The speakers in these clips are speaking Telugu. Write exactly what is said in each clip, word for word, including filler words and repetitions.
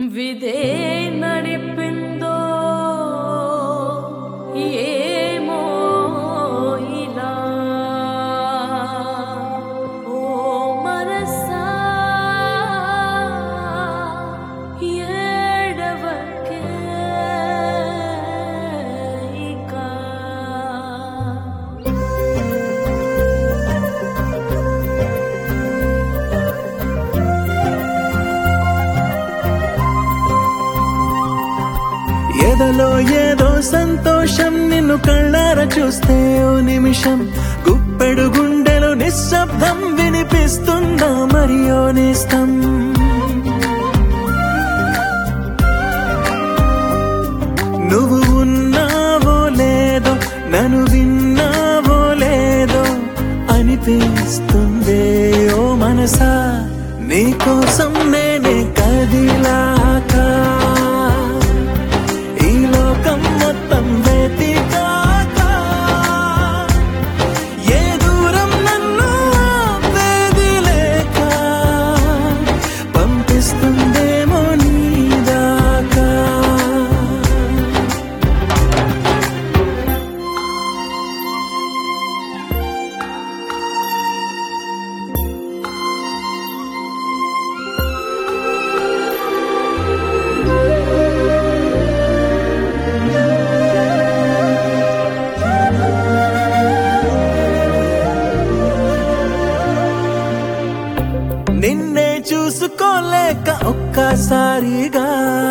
విదే నడిపిందో ఏమో ఇలా ఓ మనసా ఏడవకే ఇక ఎదలో ఏదో సంతోషం నిన్ను కళ్ళారా చూస్తే ఓ నిమిషం గుప్పెడు గుండెలో నిశ్శబ్దం వినిపిస్తుందా మరి ఓ నేస్తం నువ్వు ఉన్నావో లేదో నన్ను విన్నావో లేదో అనిపిస్తుందే ఓ మనసా నీకోసం నేనే కదిలాక మొత్తం వెతికాక ఏ దూరం నన్ను వేదిలేక పంపిస్తుందేమో నీదాకా నిన్నే చూసుకోలేక ఒక్కసారిగా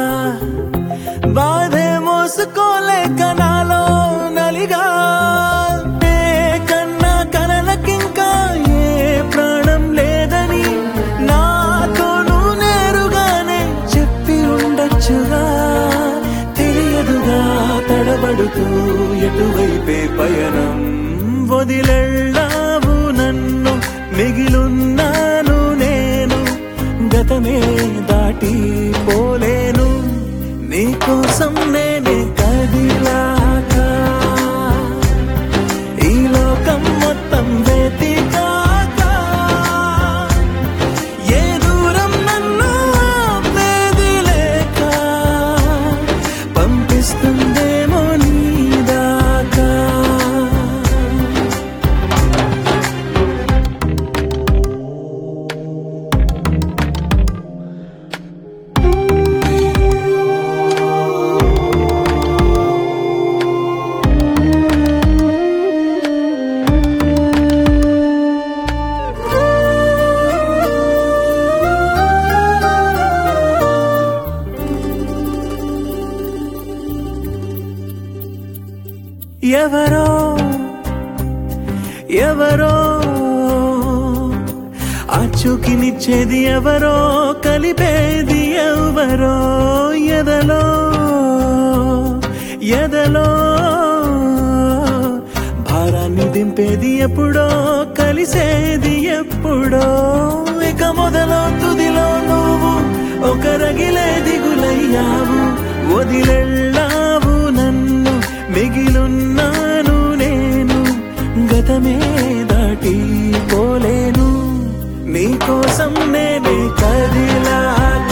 బాధే మోసుకోలేక నాలో నలిగా ఏ కన్నా కలలకింకా ఏ ప్రాణం లేదని నాతోను నేరుగానే చెప్పి ఉండొచ్చుగా తెలియదుగా తడబడుతూ ఎటువైపే పయనం వదిలెళ్ళావు నన్ను మిగిలున్నాను నేను గతమే దాటి పోలేను నీకోసం నేనే కదిలాక ఈ లోకం మొత్తం వెతికాక ఏ దూరం నన్ను వేదిలేక పంపిస్తుందేమో నీదాకా ఎవరో ఎవరో ఆచూకినిచ్చేది ఎవరో కలిపేది ఎవరో ఎదలో ఎదలో భారాన్ని దింపేది ఎప్పుడో కలిసేది ఎప్పుడో ఇక మొదలో తుదిలో నువ్వు ఒక రగిలే దిగులయ్యావు వదిలెళ్ళావు నన్ను మిగిలున్నాను నేను గతమే దాటి పోలేను నీకోసం నేనే కదిలాక